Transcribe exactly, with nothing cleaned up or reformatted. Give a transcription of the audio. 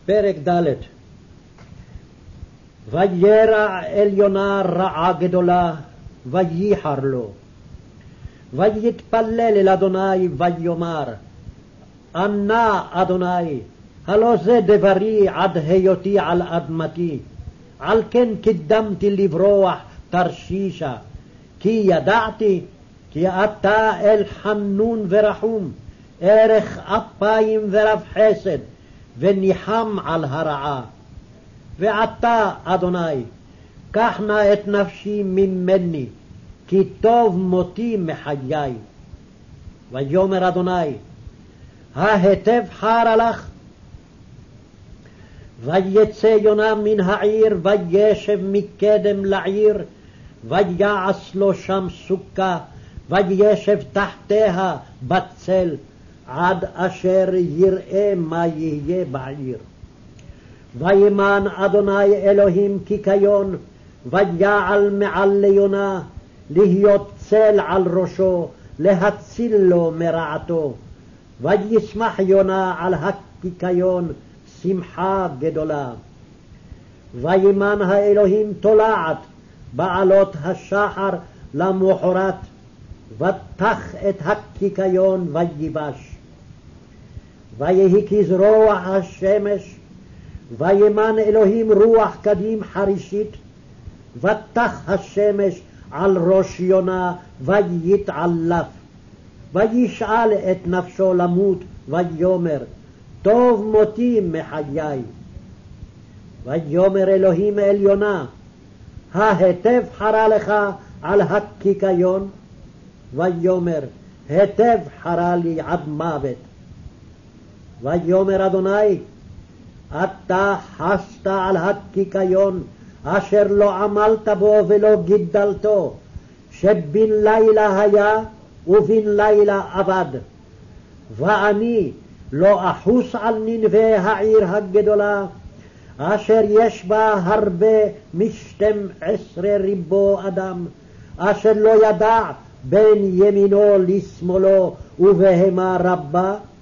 פרק ד'. וירע אל יונה רעה גדולה, וייחר לו. ויתפלל אל אדוני ויאמר, ענה אדוני, הלא זה דברי עד היותי על אדמתי, על כן קידמתי לברוח תרשישה, כי ידעתי כי אתה אל חנון ורחום, ערך אפיים ורב חסד, וניחם על הרעה. ועתה, אדוני, קח נא את נפשי ממני, כי טוב מותי מחיי. ויאמר אדוני, ההיטב חרה לך? ויצא יונה מן העיר, וישב מקדם לעיר, ויעש לו שם סוכה, וישב תחתיה בצל, עד אשר יראה מה יהיה בעיר. וימן אדוני אלוהים קיקיון, ויעל מעל ליונה, להיות צל על ראשו, להציל לו מרעתו. וישמח יונה על הקיקיון שמחה גדולה. וימן האלוהים תולעת בעלות השחר למחרת, ותח את הקיקיון ויבש. ויהי כזרוע השמש, וימן אלוהים רוח קדים חרישית, ותח השמש על ראש יונה ויתעלף. וישאל את נפשו למות, ויאמר, טוב מותי מחיי. ויאמר אלוהים אל יונה, ההיטב חרה לך על הקיקיון? ויאמר, היטב חרה לי עד מוות. ויאמר אדוני, אתה חסת על הקיקיון, אשר לא עמלת בו ולא גידלתו, שבין לילה היה ובין לילה אבד. ואני לא אחוס על ננבי העיר הגדולה, אשר יש בה הרבה משתים עשרה ריבו אדם, אשר לא ידע בין ימינו לשמאלו ובהמה רבה,